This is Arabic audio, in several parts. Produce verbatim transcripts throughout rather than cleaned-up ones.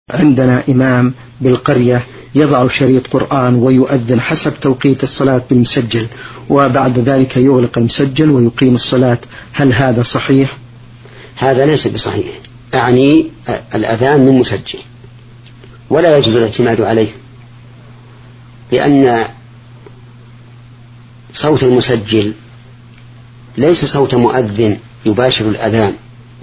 عندنا إمام بالقرية يضع شريط قرآن ويؤذن حسب توقيت الصلاة بالمسجل، وبعد ذلك يغلق المسجل ويقيم الصلاة، هل هذا صحيح؟ هذا ليس بصحيح، أعني الأذان من مسجل ولا يجوز الاعتماد عليه، لأن صوت المسجل ليس صوت مؤذن يباشر الأذان،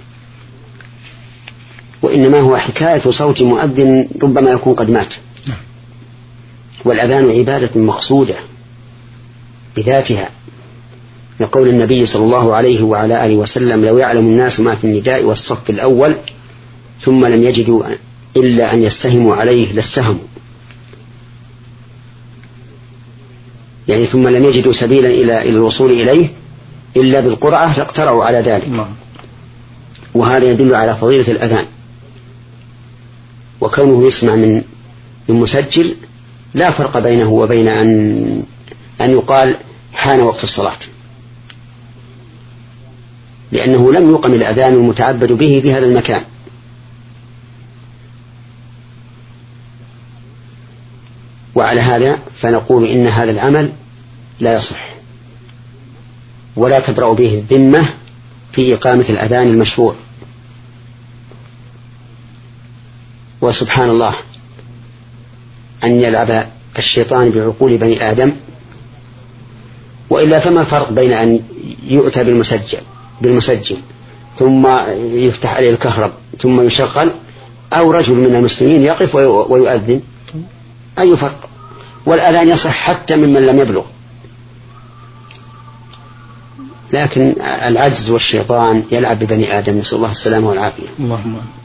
وإنما هو حكاية صوت مؤذن ربما يكون قد مات. والأذان عبادة مقصودة بذاتها، لقول النبي صلى الله عليه وعلى آله وسلم: لو يعلم الناس ما في النداء والصف الأول ثم لم يجدوا إلا أن يستهموا عليه لاستهموا، يعني ثم لم يجدوا سبيلا إلى الوصول إليه إلا بالقرعة لاقترعوا على ذلك. وهذا يدل على فضيلة الأذان، وكونه يسمع من من مسجل لا فرق بينه وبين أن أن يقال حان وقت الصلاة، لأنه لم يقم الأذان المتعبد به في هذا المكان. وعلى هذا فنقول إن هذا العمل لا يصح ولا تبرأ به الذمة في إقامة الأذان المشروع. وسبحان الله أن يلعب الشيطان بعقول بني آدم، وإلا فما الفرق بين أن يؤتى بالمسجل بالمسجل ثم يفتح عليه الكهرب ثم يشغل، أو رجل من المسلمين يقف ويؤذن؟ أي فرق؟ والأذان يصح حتى ممن لم يبلغ، لكن العجز والشيطان يلعب ببني آدم، نسأل الله السلامة والعافية. اللهم